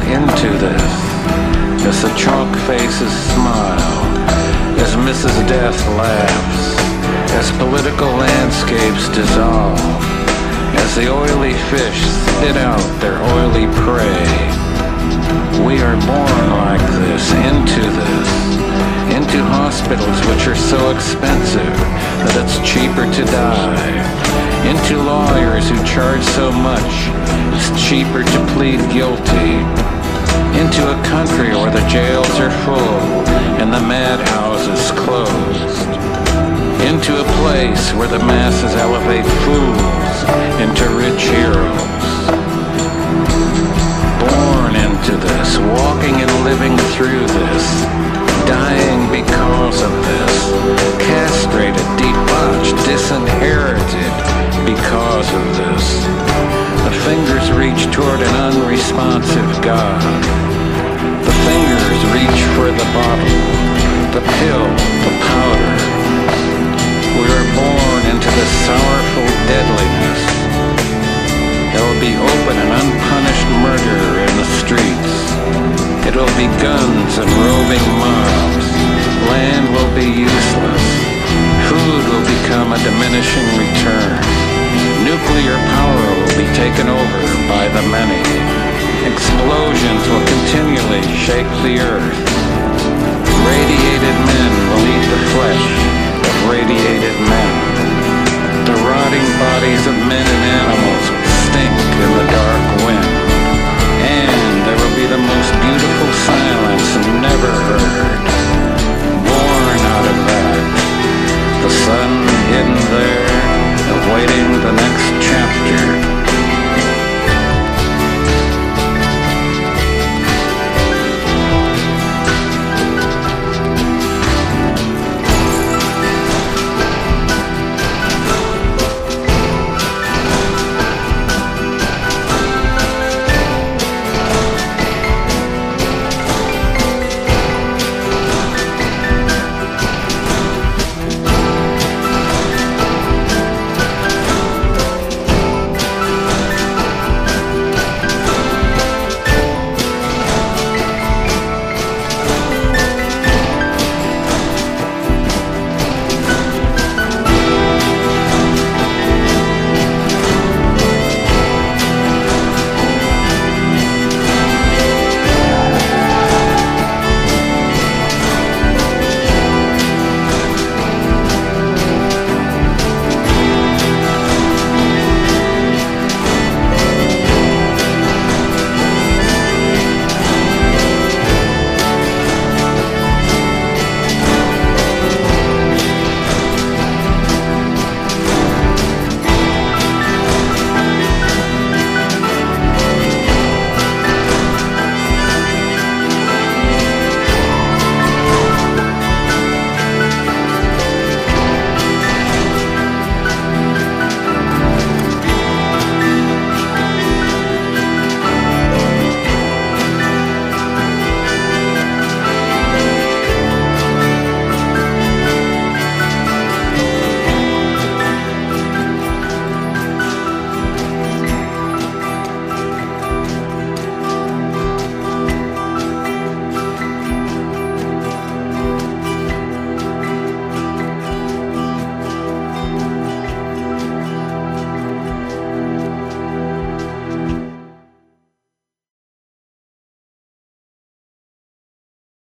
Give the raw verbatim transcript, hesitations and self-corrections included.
into this, as the chalk faces smile, as Missus Death laughs, as political landscapes dissolve, as the oily fish spit out their oily prey. We are born like this, into this, into hospitals which are so expensive that it's cheaper to die, into lawyers who charge so much it's cheaper to plead guilty, into a country where the jails are full and the madhouses closed, into a place where the masses elevate fools into rich heroes. Born into this, walking and living through this, dying because of this, castrated, debauched, disinherited because of this. The fingers reach toward an unresponsive God. The fingers reach for the bottle, the pill, the powder. We are born into the sorrowful deadliness. There will be open and unpunished murder in the streets. It will be guns and roving mobs. Land will be useless. Food will become a diminishing return. Nuclear power will be taken over by the many. Explosions will continually shake the earth. Radiated men will eat the flesh of radiated men. The rotting bodies of